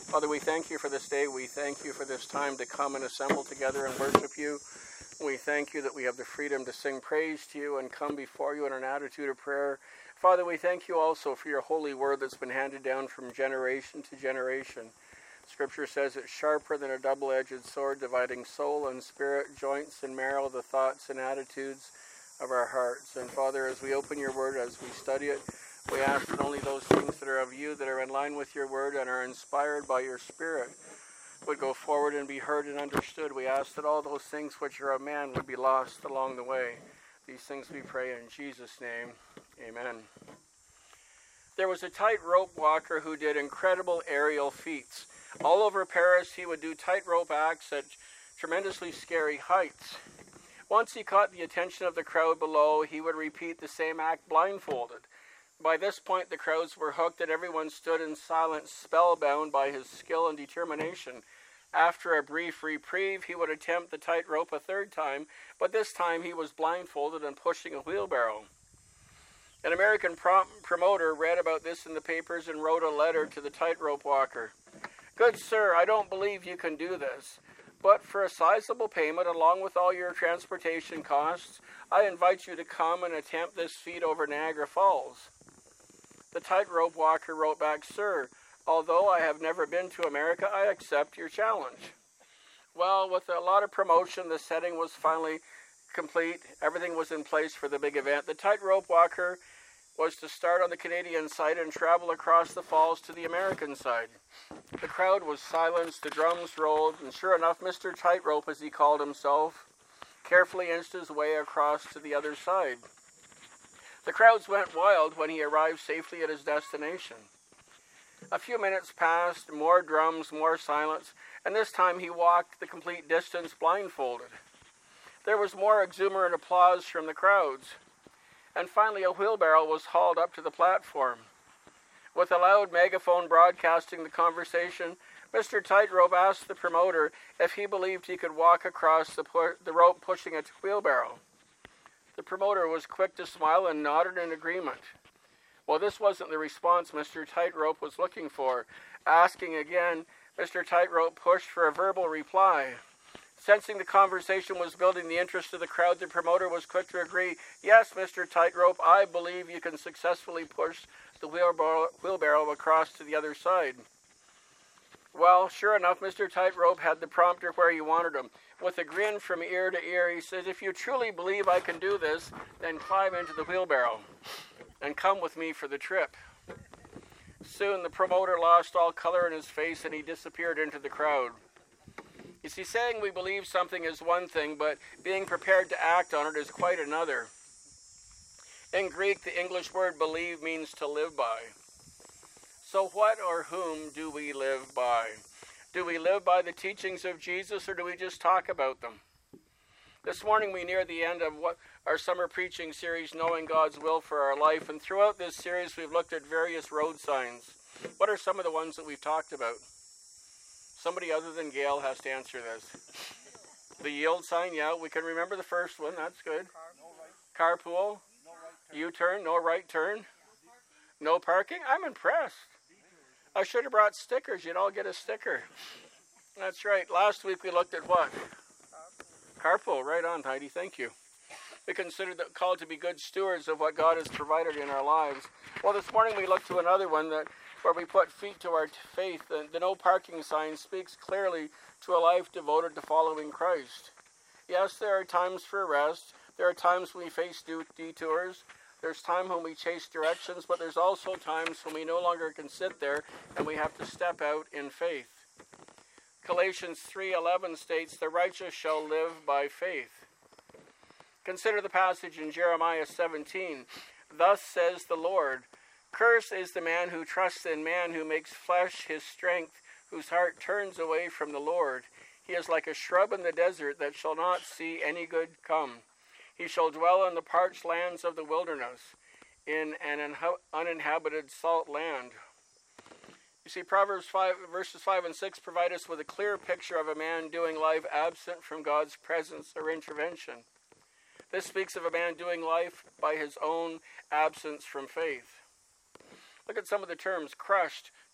Father, we thank you for this day. We thank you for this time to come and assemble together and worship you. We thank you that we have the freedom to sing praise to you and come before you in an attitude of prayer. Father, we thank you also for your holy word that's been handed down from generation to generation. Scripture says it's sharper than a double-edged sword, dividing soul and spirit, joints and marrow, the thoughts and attitudes of our hearts. And Father, as we open your word, as we study it, we ask that only those things that are of you, that are in line with your word and are inspired by your Spirit, would go forward and be heard and understood. We ask that all those things which are of man would be lost along the way. These things we pray in Jesus' name. Amen. There was a tightrope walker who did incredible aerial feats. All over Paris, he would do tightrope acts at tremendously scary heights. Once he caught the attention of the crowd below, he would repeat the same act blindfolded. By this point, the crowds were hooked and everyone stood in silence, spellbound by his skill and determination. After a brief reprieve, he would attempt the tightrope a third time, but this time he was blindfolded and pushing a wheelbarrow. An American promoter read about this in the papers and wrote a letter to the tightrope walker. "Good sir, I don't believe you can do this, but for a sizable payment along with all your transportation costs, I invite you to come and attempt this feat over Niagara Falls." The tightrope walker wrote back, "Sir, although I have never been to America, I accept your challenge." Well, with a lot of promotion, the setting was finally complete. Everything was in place for the big event. The tightrope walker was to start on the Canadian side and travel across the falls to the American side. The crowd was silenced, the drums rolled, and sure enough, Mr. Tightrope, as he called himself, carefully inched his way across to the other side. The crowds went wild when he arrived safely at his destination. A few minutes passed, more drums, more silence, and this time he walked the complete distance blindfolded. There was more exuberant applause from the crowds, and finally a wheelbarrow was hauled up to the platform. With a loud megaphone broadcasting the conversation, Mr. Tightrope asked the promoter if he believed he could walk across the rope pushing a wheelbarrow. The promoter was quick to smile and nodded in agreement. Well, this wasn't the response Mr. Tightrope was looking for. Asking again, Mr. Tightrope pushed for a verbal reply. Sensing the conversation was building the interest of the crowd, the promoter was quick to agree, "Yes, Mr. Tightrope, I believe you can successfully push the wheelbarrow across to the other side." Well, sure enough, Mr. Tightrope had the prompter where he wanted him. With a grin from ear to ear, he said, "If you truly believe I can do this, then climb into the wheelbarrow and come with me for the trip." Soon the promoter lost all color in his face and he disappeared into the crowd. You see, saying we believe something is one thing, but being prepared to act on it is quite another. In Greek, the English word believe means to live by. So what or whom do we live by? Do we live by the teachings of Jesus, or do we just talk about them? This morning we near the end of our summer preaching series, Knowing God's Will for Our Life, and throughout this series we've looked at various road signs. What are some of the ones that we've talked about? Somebody other than Gail has to answer this. The yield sign, yeah, we can remember the first one, that's good. Carpool, U-turn, no right turn, no parking. I'm impressed. I should have brought stickers. You'd all get a sticker. That's right. Last week we looked at what? Carpool. Right on, Heidi. Thank you. We considered that called to be good stewards of what God has provided in our lives. Well, this morning we looked to another one where we put feet to our faith. The no parking sign speaks clearly to a life devoted to following Christ. Yes, there are times for rest. There are times when we face detours. There's time when we chase directions, but there's also times when we no longer can sit there and we have to step out in faith. Galatians 3:11 states, "The righteous shall live by faith." Consider the passage in Jeremiah 17. "Thus says the Lord, cursed is the man who trusts in man, who makes flesh his strength, whose heart turns away from the Lord. He is like a shrub in the desert that shall not see any good come. He shall dwell in the parched lands of the wilderness, in an uninhabited salt land." You see, Proverbs 5, verses 5 and 6 provide us with a clear picture of a man doing life absent from God's presence or intervention. This speaks of a man doing life by his own absence from faith. Look at some of the terms: crushed,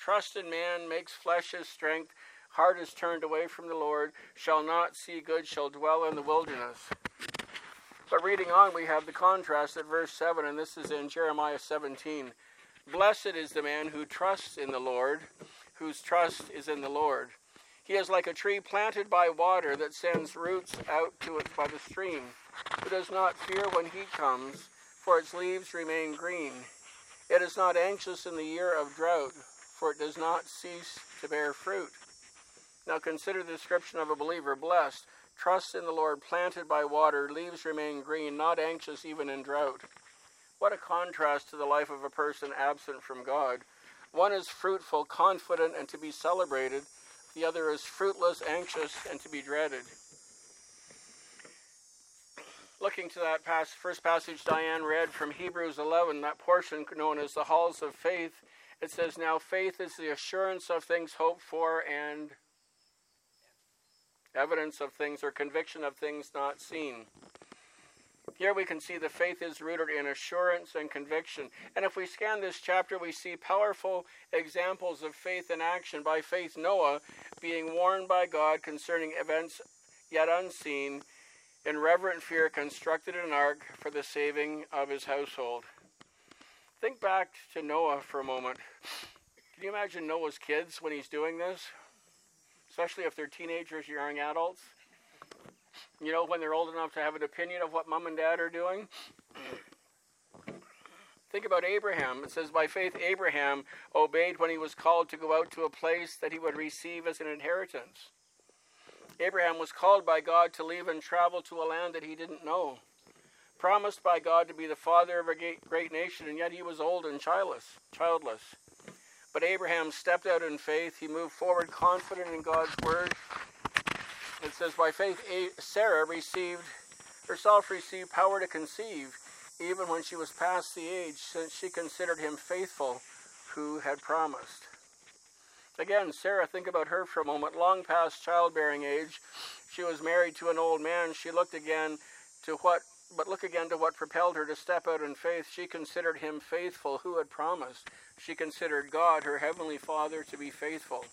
trust in man makes flesh his strength, heart is turned away from the Lord, shall not see good, shall dwell in the wilderness. But reading on, we have the contrast at verse 7, and this is in Jeremiah 17. Blessed is the man who trusts in the Lord, whose trust is in the Lord. He is like a tree planted by water that sends roots out to it by the stream, who does not fear when heat comes, for its leaves remain green. It is not anxious in the year of drought, for it does not cease to bear fruit. Now consider the description of a believer, blessed, trust in the Lord, planted by water, leaves remain green, not anxious even in drought. What a contrast to the life of a person absent from God. One is fruitful, confident, and to be celebrated. The other is fruitless, anxious, and to be dreaded. Looking to that first passage Diane read from Hebrews 11, that portion known as the halls of faith, it says, now faith is the assurance of things hoped for and evidence of things or conviction of things not seen. Here we can see the faith is rooted in assurance and conviction. And if we scan this chapter, we see powerful examples of faith in action. By faith, Noah, being warned by God concerning events yet unseen, in reverent fear constructed an ark for the saving of his household. Think back to Noah for a moment. Can you imagine Noah's kids when he's doing this? Especially if they're teenagers or young adults. You know, when they're old enough to have an opinion of what mom and dad are doing. Think about Abraham. It says, by faith Abraham obeyed when he was called to go out to a place that he would receive as an inheritance. Abraham was called by God to leave and travel to a land that he didn't know. Promised by God to be the father of a great nation, and yet he was old and childless. But Abraham stepped out in faith. He moved forward confident in God's word. It says, by faith, Sarah herself received power to conceive, even when she was past the age, since she considered him faithful who had promised. Again, Sarah, think about her for a moment. Long past childbearing age, she was married to an old man. Look again to what propelled her to step out in faith. She considered him faithful who had promised. She considered God, her heavenly Father, to be faithful.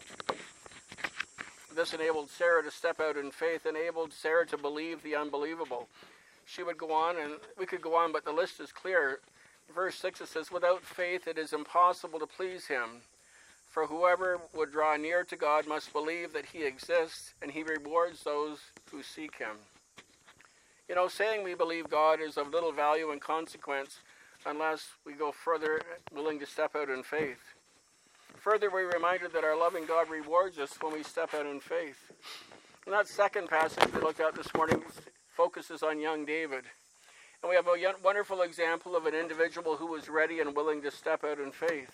This enabled Sarah to step out in faith, enabled Sarah to believe the unbelievable. She would go on, and we could go on, but the list is clear. Verse 6, it says, without faith it is impossible to please him. For whoever would draw near to God must believe that he exists, and he rewards those who seek him. You know, saying we believe God is of little value and consequence unless we go further, willing to step out in faith. Further, we're reminded that our loving God rewards us when we step out in faith. And that second passage we looked at this morning focuses on young David. And we have a wonderful example of an individual who was ready and willing to step out in faith.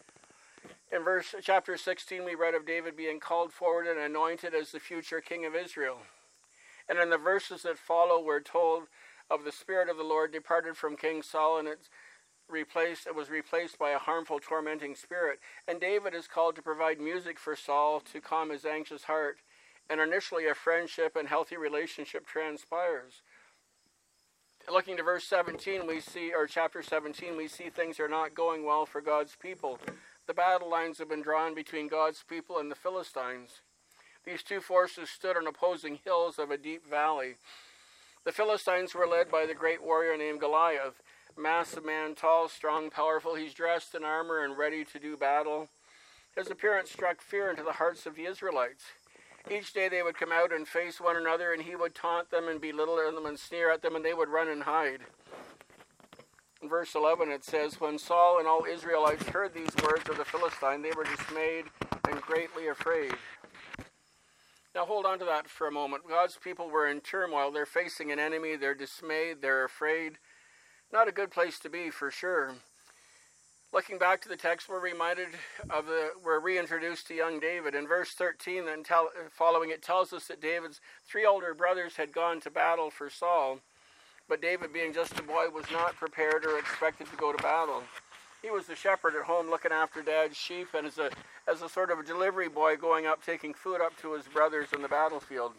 In chapter 16, we read of David being called forward and anointed as the future king of Israel. And in the verses that follow, we're told of the Spirit of the Lord departed from King Saul, and it was replaced by a harmful, tormenting spirit. And David is called to provide music for Saul to calm his anxious heart. And initially a friendship and healthy relationship transpires. Looking to verse 17, chapter 17, we see things are not going well for God's people. The battle lines have been drawn between God's people and the Philistines. These two forces stood on opposing hills of a deep valley. The Philistines were led by the great warrior named Goliath. Massive man, tall, strong, powerful. He's dressed in armor and ready to do battle. His appearance struck fear into the hearts of the Israelites. Each day they would come out and face one another, and he would taunt them and belittle them and sneer at them, and they would run and hide. In verse 11 it says, when Saul and all Israelites heard these words of the Philistine, they were dismayed and greatly afraid. Now hold on to that for a moment. God's people were in turmoil. They're facing an enemy. They're dismayed. They're afraid. Not a good place to be, for sure. Looking back to the text, we're reintroduced to young David. In verse 13 and following, it tells us that David's 3 older brothers had gone to battle for Saul, but David, being just a boy, was not prepared or expected to go to battle. He was the shepherd at home looking after Dad's sheep, and as a sort of a delivery boy going up, taking food up to his brothers in the battlefield.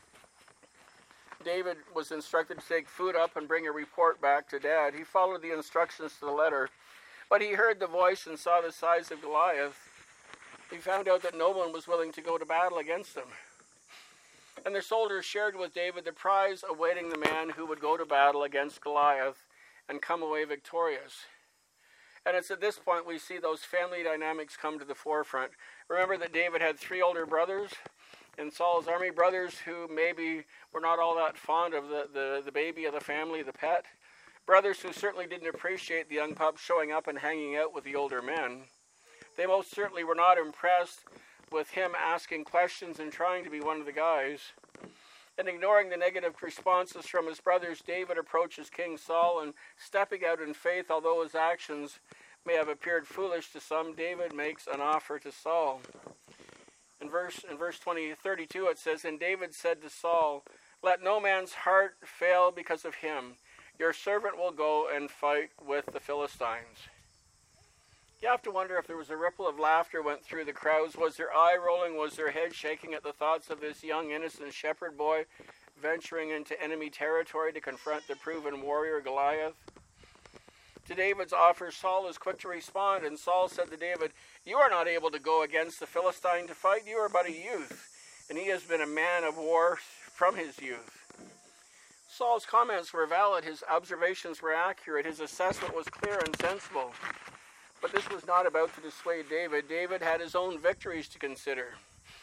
David was instructed to take food up and bring a report back to Dad. He followed the instructions to the letter, but he heard the voice and saw the size of Goliath, he found out that no one was willing to go to battle against him. And the soldiers shared with David the prize awaiting the man who would go to battle against Goliath and come away victorious. And it's at this point we see those family dynamics come to the forefront. Remember that David had 3 older brothers in Saul's army, brothers who maybe were not all that fond of the baby of the family, the pet. Brothers who certainly didn't appreciate the young pup showing up and hanging out with the older men. They most certainly were not impressed with him asking questions and trying to be one of the guys. And ignoring the negative responses from his brothers, David approaches King Saul, and stepping out in faith, although his actions may have appeared foolish to some, David makes an offer to Saul. In verse 32 it says, "And David said to Saul, 'Let no man's heart fail because of him. Your servant will go and fight with the Philistines.'" You have to wonder if there was a ripple of laughter went through the crowds. Was their eye rolling? Was their head shaking at the thoughts of this young innocent shepherd boy venturing into enemy territory to confront the proven warrior Goliath? To David's offer, Saul is quick to respond, and Saul said to David, "You are not able to go against the Philistine to fight. You are but a youth, and he has been a man of war from his youth." Saul's comments were valid. His observations were accurate. His assessment was clear and sensible. But this was not about to dissuade David. David had his own victories to consider.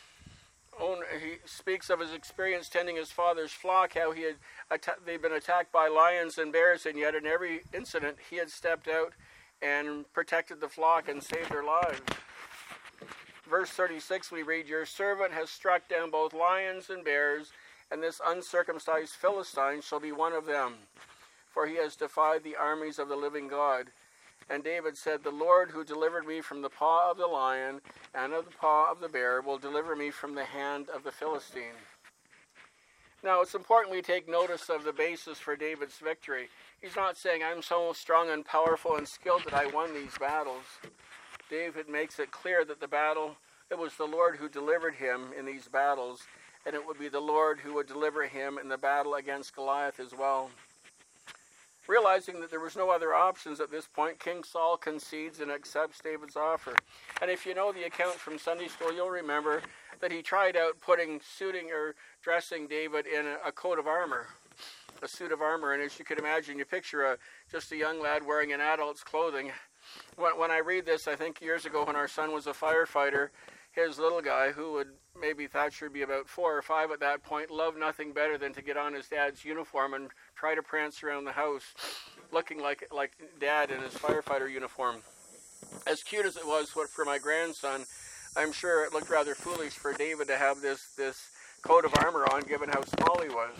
He speaks of his experience tending his father's flock, how they'd been attacked by lions and bears, and yet in every incident he had stepped out and protected the flock and saved their lives. Verse 36 we read, "Your servant has struck down both lions and bears, and this uncircumcised Philistine shall be one of them, for he has defied the armies of the living God." And David said, "The Lord who delivered me from the paw of the lion and of the paw of the bear will deliver me from the hand of the Philistine." Now, it's important we take notice of the basis for David's victory. He's not saying, "I'm so strong and powerful and skilled that I won these battles." David makes it clear that it was the Lord who delivered him in these battles, and it would be the Lord who would deliver him in the battle against Goliath as well. Realizing that there was no other options at this point, King Saul concedes and accepts David's offer. And if you know the account from Sunday school, you'll remember that he tried out suiting or dressing David in a coat of armor, a suit of armor. And as you can imagine, you picture just a young lad wearing an adult's clothing. When I read this, I think years ago when our son was a firefighter, his little guy, who would maybe Thatcher be about 4 or 5 at that point, loved nothing better than to get on his dad's uniform and try to prance around the house looking like Dad in his firefighter uniform. As cute as it was for my grandson, I'm sure it looked rather foolish for David to have this coat of armor on, given how small he was.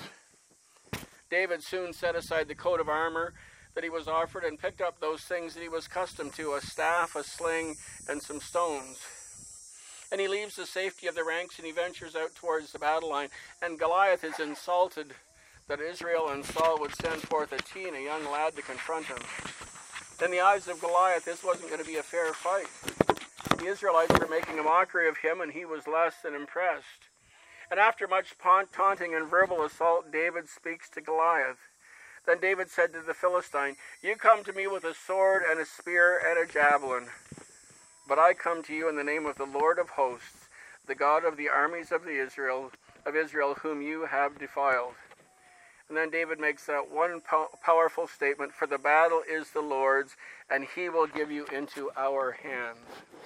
David soon set aside the coat of armor that he was offered and picked up those things that he was accustomed to, a staff, a sling, and some stones. And he leaves the safety of the ranks and he ventures out towards the battle line. And Goliath is insulted that Israel and Saul would send forth a young lad, to confront him. In the eyes of Goliath, this wasn't going to be a fair fight. The Israelites were making a mockery of him, and he was less than impressed. And after much taunting and verbal assault, David speaks to Goliath. Then David said to the Philistine, "You come to me with a sword and a spear and a javelin. But I come to you in the name of the Lord of hosts, the God of the armies of Israel, whom you have defiled." And then David makes that one powerful statement, "For the battle is the Lord's, and he will give you into our hands."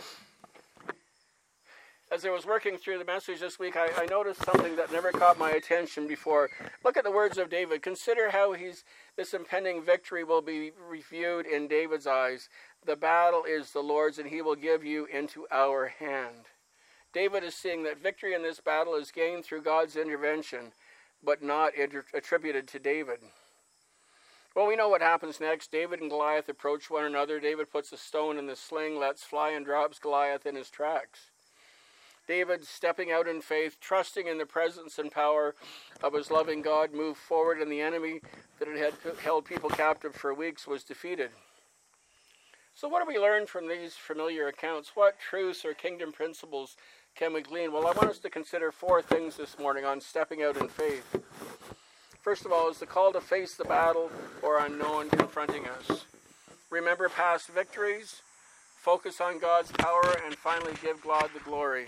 As I was working through the message this week, I noticed something that never caught my attention before. Look at the words of David. Consider how this impending victory will be reviewed in David's eyes. The battle is the Lord's, and he will give you into our hand. David is seeing that victory in this battle is gained through God's intervention, but not attributed to David. Well, we know what happens next. David and Goliath approach one another. David puts a stone in the sling, lets fly, and drops Goliath in his tracks. David, stepping out in faith, trusting in the presence and power of his loving God, moved forward, and the enemy that had held people captive for weeks was defeated. So what do we learn from these familiar accounts? What truths or kingdom principles can we glean? Well, I want us to consider 4 things this morning on stepping out in faith. First of all, is the call to face the battle or unknown confronting us. Remember past victories, focus on God's power, and finally give God the glory.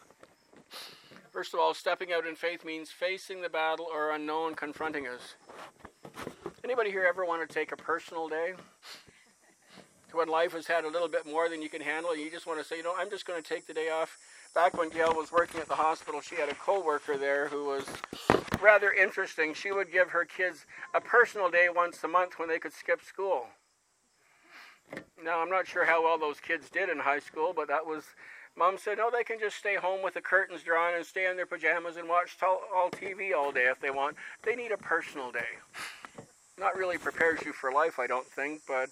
First of all, stepping out in faith means facing the battle or unknown confronting us. Anybody here ever want to take a personal day? When life has had a little bit more than you can handle, and you just want to say, I'm just going to take the day off. Back when Gail was working at the hospital, she had a co-worker there who was rather interesting. She would give her kids a personal day once a month when they could skip school. Now, I'm not sure how well those kids did in high school, but that was... Mom said, no, they can just stay home with the curtains drawn and stay in their pajamas and watch all TV all day if they want. They need a personal day. Not really prepares you for life, I don't think, but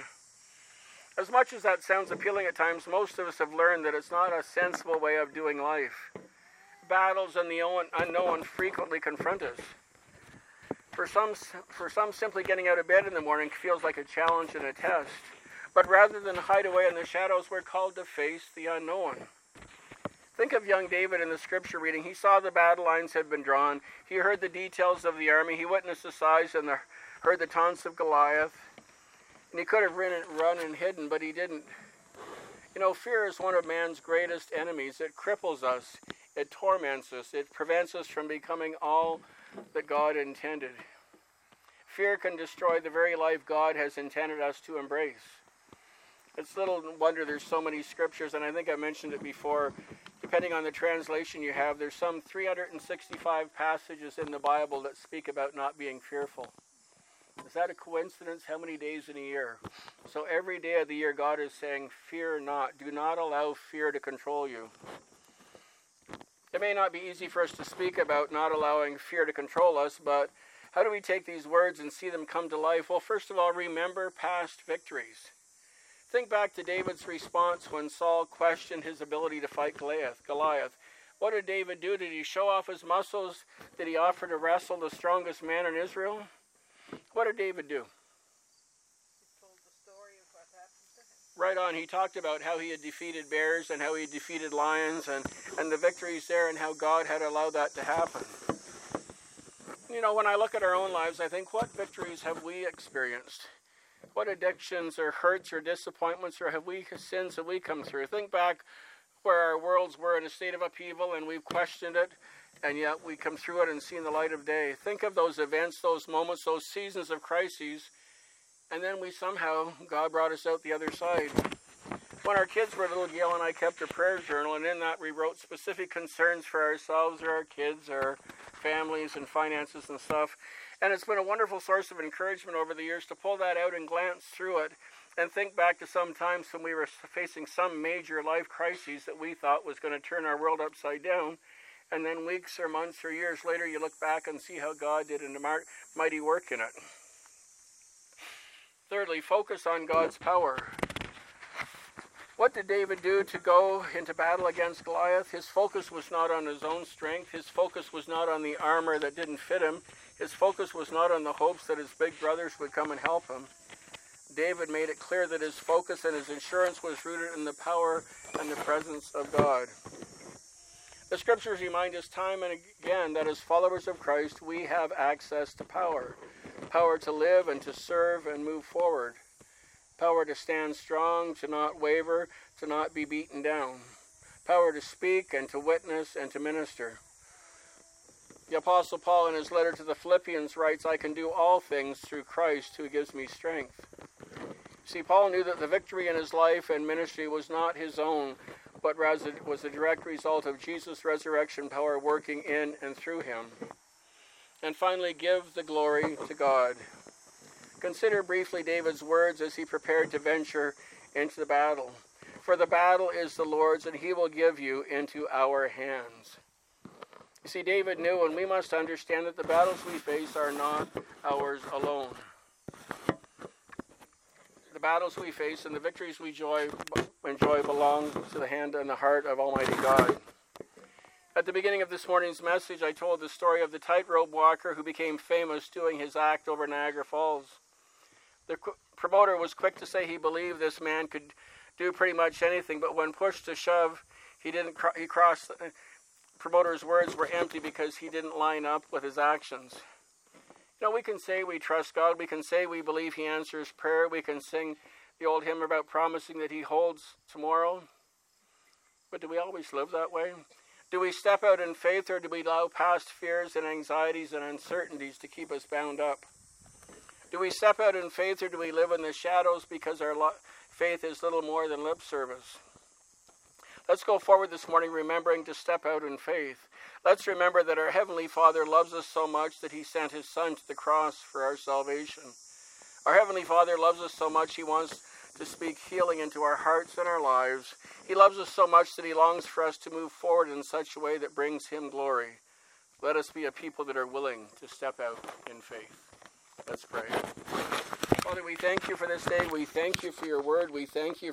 as much as that sounds appealing at times, most of us have learned that it's not a sensible way of doing life. Battles and the unknown frequently confront us. For some, simply getting out of bed in the morning feels like a challenge and a test. But rather than hide away in the shadows, we're called to face the unknown. Think of young David in the scripture reading. He saw the battle lines had been drawn. He heard the details of the army. He witnessed the size and heard the taunts of Goliath. And he could have run and hidden, but he didn't. Fear is one of man's greatest enemies. It cripples us. It torments us. It prevents us from becoming all that God intended. Fear can destroy the very life God has intended us to embrace. It's little wonder there's so many scriptures, and I think I mentioned it before. Depending on the translation you have, there's some 365 passages in the Bible that speak about not being fearful. Is that a coincidence? How many days in a year? So every day of the year, God is saying, fear not. Do not allow fear to control you. It may not be easy for us to speak about not allowing fear to control us, but how do we take these words and see them come to life? Well, first of all, remember past victories. Think back to David's response when Saul questioned his ability to fight Goliath. What did David do? Did he show off his muscles? Did he offer to wrestle the strongest man in Israel? What did David do? He told the story of what happened to him. Right on. He talked about how he had defeated bears and how he had defeated lions and the victories there and how God had allowed that to happen. When I look at our own lives, I think, what victories have we experienced? What addictions or hurts or disappointments or sins have we come through? Think back where our worlds were in a state of upheaval and we've questioned it, and yet we come through it and seen the light of day. Think of those events, those moments, those seasons of crises, and then God brought us out the other side. When our kids were little, Gail and I kept a prayer journal, and in that we wrote specific concerns for ourselves or our kids or families and finances and stuff. And it's been a wonderful source of encouragement over the years to pull that out and glance through it and think back to some times when we were facing some major life crises that we thought was going to turn our world upside down. And then weeks or months or years later, you look back and see how God did a mighty work in it. Thirdly, focus on God's power. What did David do to go into battle against Goliath? His focus was not on his own strength. His focus was not on the armor that didn't fit him. His focus was not on the hopes that his big brothers would come and help him. David made it clear that his focus and his assurance was rooted in the power and the presence of God. The scriptures remind us time and again that as followers of Christ, we have access to power. Power to live and to serve and move forward. Power to stand strong, to not waver, to not be beaten down. Power to speak and to witness and to minister. The Apostle Paul in his letter to the Philippians writes, I can do all things through Christ who gives me strength. See, Paul knew that the victory in his life and ministry was not his own, but rather it was a direct result of Jesus' resurrection power working in and through him. And finally, give the glory to God. Consider briefly David's words as he prepared to venture into the battle. For the battle is the Lord's, and he will give you into our hands. You see, David knew, and we must understand that the battles we face are not ours alone. The battles we face and the victories we enjoy belong to the hand and the heart of Almighty God. At the beginning of this morning's message, I told the story of the tightrope walker who became famous doing his act over Niagara Falls. The promoter was quick to say he believed this man could do pretty much anything, but when pushed to shove, he crossed. Promoter's words were empty because he didn't line up with his actions. We can say we trust God. We can say we believe he answers prayer. We can sing the old hymn about promising that he holds tomorrow. But do we always live that way? Do we step out in faith, or do we allow past fears and anxieties and uncertainties to keep us bound up? Do we step out in faith, or do we live in the shadows because our faith is little more than lip service? Let's go forward this morning remembering to step out in faith. Let's remember that our Heavenly Father loves us so much that he sent his Son to the cross for our salvation. Our Heavenly Father loves us so much he wants to speak healing into our hearts and our lives. He loves us so much that he longs for us to move forward in such a way that brings him glory. Let us be a people that are willing to step out in faith. Let's pray. Father, we thank you for this day. We thank you for your word. We thank you